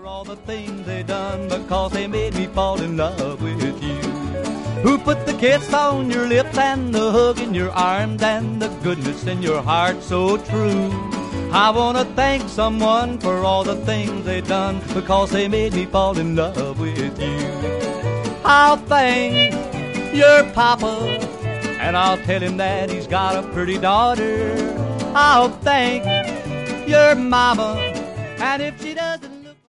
for all the things they done, because they made me fall in love with you. Who put the kiss on your lips and the hug in your arms and the goodness in your heart so true. I want to thank someone for all the things they done, because they made me fall in love with you. I'll thank your papa, and I'll tell him that he's got a pretty daughter. I'll thank your mama, and if she doesn't